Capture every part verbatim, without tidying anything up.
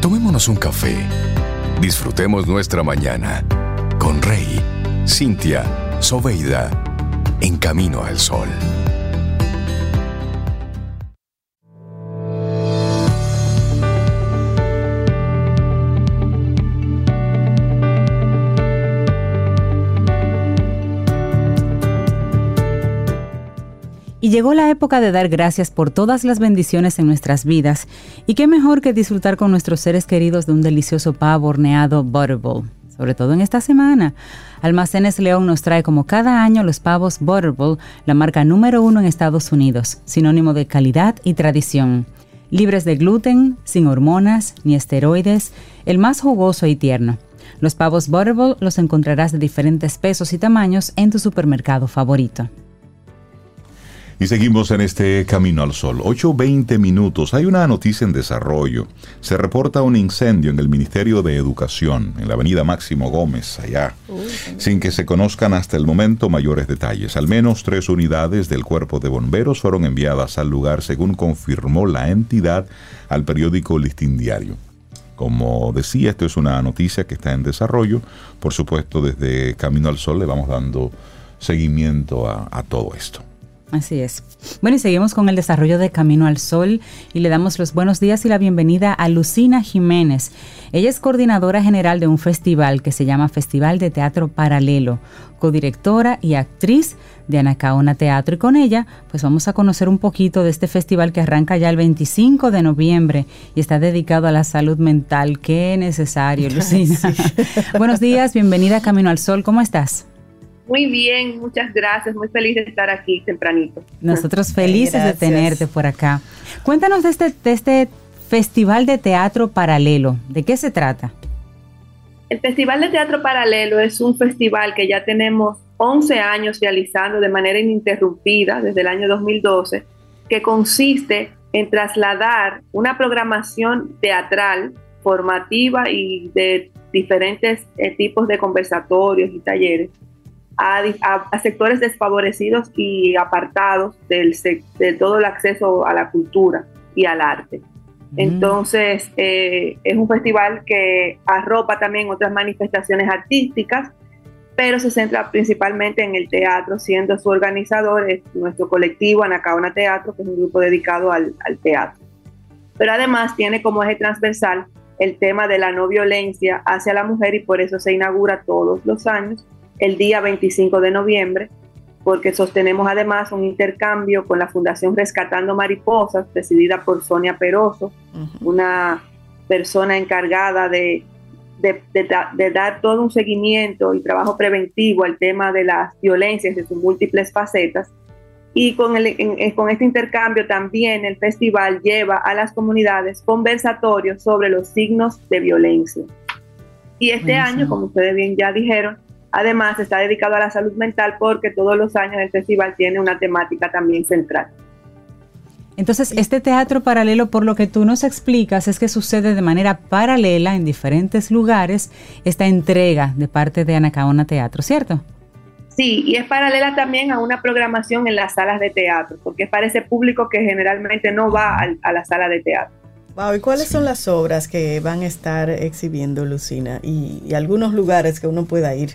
Tomémonos un café. Disfrutemos nuestra mañana con Rey, Cintia, Soveida, en Camino al Sol. Y llegó la época de dar gracias por todas las bendiciones en nuestras vidas. Y qué mejor que disfrutar con nuestros seres queridos de un delicioso pavo horneado Butterball, sobre todo en esta semana. Almacenes León nos trae como cada año los pavos Butterball, la marca número uno en Estados Unidos, sinónimo de calidad y tradición. Libres de gluten, sin hormonas ni esteroides, el más jugoso y tierno. Los pavos Butterball los encontrarás de diferentes pesos y tamaños en tu supermercado favorito. Y seguimos en este Camino al Sol. ocho veinte minutos. Hay una noticia en desarrollo. Se reporta un incendio en el Ministerio de Educación, en la avenida Máximo Gómez, allá, Uy, sin que se conozcan hasta el momento mayores detalles. Al menos tres unidades del Cuerpo de Bomberos fueron enviadas al lugar, según confirmó la entidad al periódico Listín Diario. Como decía, esto es una noticia que está en desarrollo. Por supuesto, desde Camino al Sol le vamos dando seguimiento a, a todo esto. Así es. Bueno, y seguimos con el desarrollo de Camino al Sol y le damos los buenos días y la bienvenida a Lucina Jiménez. Ella es coordinadora general de un festival que se llama Festival de Teatro Paralelo, codirectora y actriz de Anacaona Teatro. Y con ella, pues vamos a conocer un poquito de este festival que arranca ya el veinticinco de noviembre y está dedicado a la salud mental. Qué necesario, Lucina. Sí. Buenos días, bienvenida a Camino al Sol. ¿Cómo estás? Muy bien, muchas gracias, muy feliz de estar aquí tempranito. Nosotros felices gracias. de tenerte por acá. Cuéntanos de este, de este Festival de Teatro Paralelo, ¿de qué se trata? El Festival de Teatro Paralelo es un festival que ya tenemos once años realizando de manera ininterrumpida desde el año dos mil doce, que consiste en trasladar una programación teatral, formativa y de diferentes eh, tipos de conversatorios y talleres A, a, a sectores desfavorecidos y apartados del, de todo el acceso a la cultura y al arte. Mm. Entonces, eh, es un festival que arropa también otras manifestaciones artísticas, pero se centra principalmente en el teatro, siendo su organizador es nuestro colectivo Anacaona Teatro, que es un grupo dedicado al, al teatro. Pero además tiene como eje transversal el tema de la no violencia hacia la mujer y por eso se inaugura todos los años el día veinticinco de noviembre, porque sostenemos además un intercambio con la Fundación Rescatando Mariposas, presidida por Sonia Peroso, uh-huh. una persona encargada de, de, de, de dar todo un seguimiento y trabajo preventivo al tema de las violencias de sus múltiples facetas. Y con, el, en, con este intercambio también el festival lleva a las comunidades conversatorios sobre los signos de violencia. Y este uh-huh. año, como ustedes bien ya dijeron, además está dedicado a la salud mental porque todos los años el festival tiene una temática también central. Entonces, este teatro paralelo, por lo que tú nos explicas, es que sucede de manera paralela en diferentes lugares esta entrega de parte de Anacaona Teatro, ¿cierto? Sí, y es paralela también a una programación en las salas de teatro, porque es para ese público que generalmente no va a, a la sala de teatro. Wow, ¿y cuáles sí. son las obras que van a estar exhibiendo, Lucina? Y, y algunos lugares que uno pueda ir.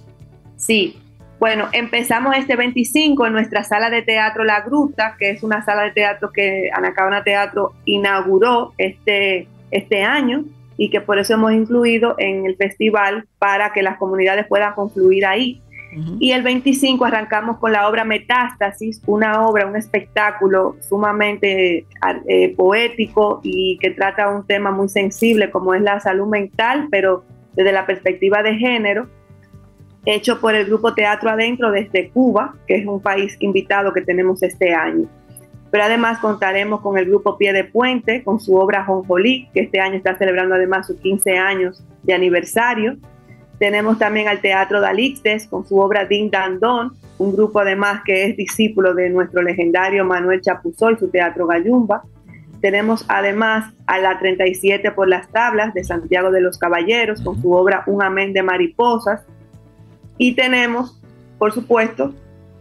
Sí, bueno, empezamos este veinticinco en nuestra sala de teatro La Gruta, que es una sala de teatro que Anacaona Teatro inauguró este, este año y que por eso hemos incluido en el festival para que las comunidades puedan confluir ahí. Uh-huh. Y el veinticinco arrancamos con la obra Metástasis, una obra, un espectáculo sumamente eh, poético y que trata un tema muy sensible como es la salud mental, pero desde la perspectiva de género, hecho por el grupo Teatro Adentro desde Cuba, que es un país invitado que tenemos este año. Pero además contaremos con el grupo Pie de Puente, con su obra Jonjolí, que este año está celebrando además sus quince años de aniversario. Tenemos también al Teatro Dalixtes, con su obra Din Dan Don, un grupo además que es discípulo de nuestro legendario Manuel Chapuzó y su Teatro Gallumba. Tenemos además a la treinta y siete por las tablas de Santiago de los Caballeros, con su obra Un Amén de Mariposas. Y tenemos, por supuesto,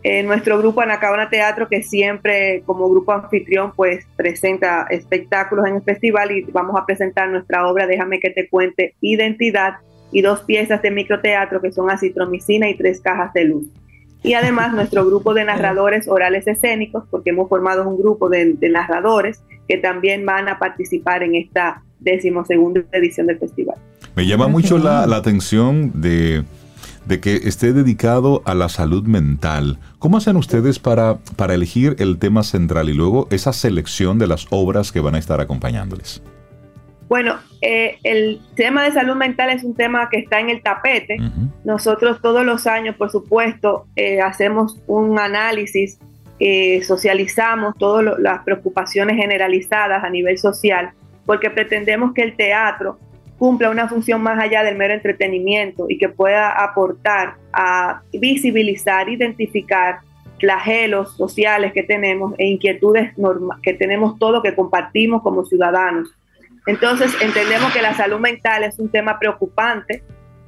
eh, nuestro grupo Anacaona Teatro, que siempre como grupo anfitrión pues presenta espectáculos en el festival, y vamos a presentar nuestra obra Déjame que te cuente, Identidad, y dos piezas de microteatro que son Acitromicina y Tres cajas de luz. Y además nuestro grupo de narradores orales escénicos, porque hemos formado un grupo de, de narradores que también van a participar en esta decimosegunda edición del festival. Me llama mucho la, la atención de, de que esté dedicado a la salud mental. ¿Cómo hacen ustedes para, para elegir el tema central y luego esa selección de las obras que van a estar acompañándoles? Bueno, eh, el tema de salud mental es un tema que está en el tapete. Uh-huh. Nosotros todos los años, por supuesto, eh, hacemos un análisis, eh, socializamos todas lo, las preocupaciones generalizadas a nivel social, porque pretendemos que el teatro cumpla una función más allá del mero entretenimiento y que pueda aportar a visibilizar, identificar flagelos sociales que tenemos e inquietudes norma- que tenemos todos, que compartimos como ciudadanos. Entonces entendemos que la salud mental es un tema preocupante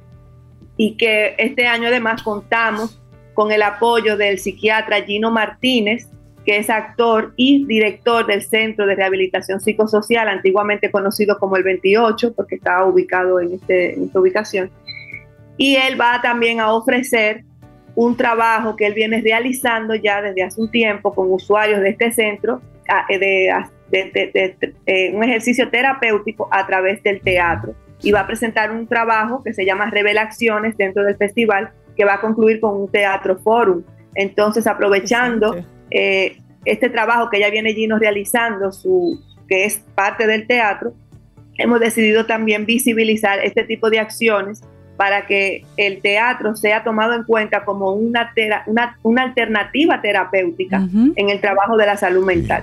y que este año además contamos con el apoyo del psiquiatra Gino Martínez, que es actor y director del Centro de Rehabilitación Psicosocial, antiguamente conocido como el veintiocho, porque estaba ubicado en, este, en esta ubicación. Y él va también a ofrecer un trabajo que él viene realizando ya desde hace un tiempo con usuarios de este centro, de, de De, de, de, de, de un ejercicio terapéutico a través del teatro, y va a presentar un trabajo que se llama Revelaciones dentro del festival, que va a concluir con un teatro forum. Entonces, aprovechando eh, este trabajo que ya viene Gino realizando, su, que es parte del teatro, hemos decidido también visibilizar este tipo de acciones para que el teatro sea tomado en cuenta como una, tera, una, una alternativa terapéutica uh-huh. en el trabajo de la salud mental.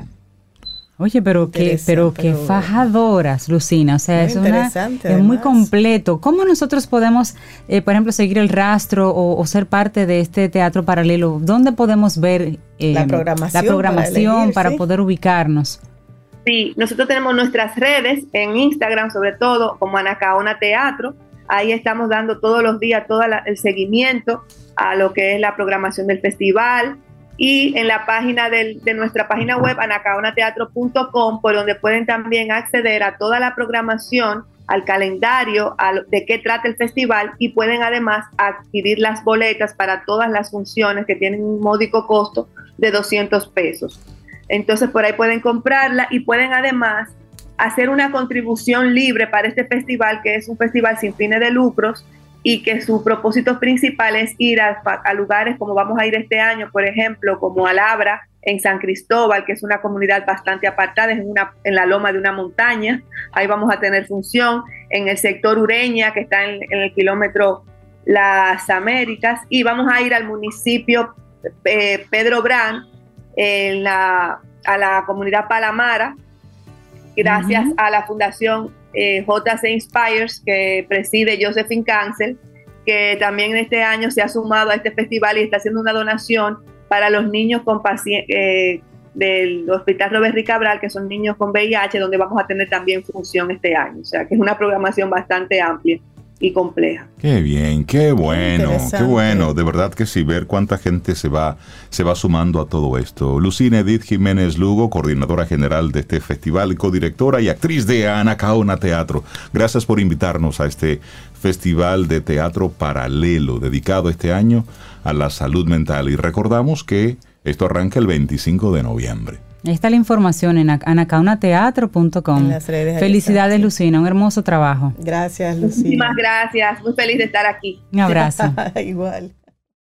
Oye, pero qué, pero qué fajadoras, Lucina. O sea, es, una, es muy completo. ¿Cómo nosotros podemos, eh, por ejemplo, seguir el rastro o, o ser parte de este teatro paralelo? ¿Dónde podemos ver eh, la programación, la programación para, elegir, para ¿sí? poder ubicarnos? Sí, nosotros tenemos nuestras redes en Instagram, sobre todo, como Anacaona Teatro. Ahí estamos dando todos los días todo la, el seguimiento a lo que es la programación del festival. Y en la página del, de nuestra página web, anacaona teatro punto com, por donde pueden también acceder a toda la programación, al calendario, a lo, de qué trata el festival, y pueden además adquirir las boletas para todas las funciones que tienen un módico costo de doscientos pesos. Entonces por ahí pueden comprarla y pueden además hacer una contribución libre para este festival, que es un festival sin fines de lucros, y que su propósito principal es ir a, a lugares como vamos a ir este año, por ejemplo, como Alabra, en San Cristóbal, que es una comunidad bastante apartada, es en, una, en la loma de una montaña. Ahí vamos a tener función. En el sector Ureña, que está en, en el kilómetro Las Américas, y vamos a ir al municipio eh, Pedro Brán, en la, a la comunidad Palamara, gracias uh-huh. a la Fundación Eh, J C Inspires, que preside Josephine Cancel, que también este año se ha sumado a este festival y está haciendo una donación para los niños con paci- eh, del Hospital Robert Rick Cabral, que son niños con V I H, donde vamos a tener también función este año. O sea, que es una programación bastante amplia y compleja. Qué bien, qué bueno, qué bueno, de verdad que sí, ver cuánta gente se va, se va sumando a todo esto. Lucina Edith Jiménez Lugo, coordinadora general de este festival, codirectora y actriz de Anacaona Teatro. Gracias por invitarnos a este festival de teatro paralelo, dedicado este año a la salud mental. Y recordamos que esto arranca el veinticinco de noviembre. Ahí está la información en anacaona teatro punto com. Felicidades, está, Lucina, un hermoso trabajo. Gracias, Lucina. Muchísimas gracias, muy feliz de estar aquí. Un abrazo. Igual.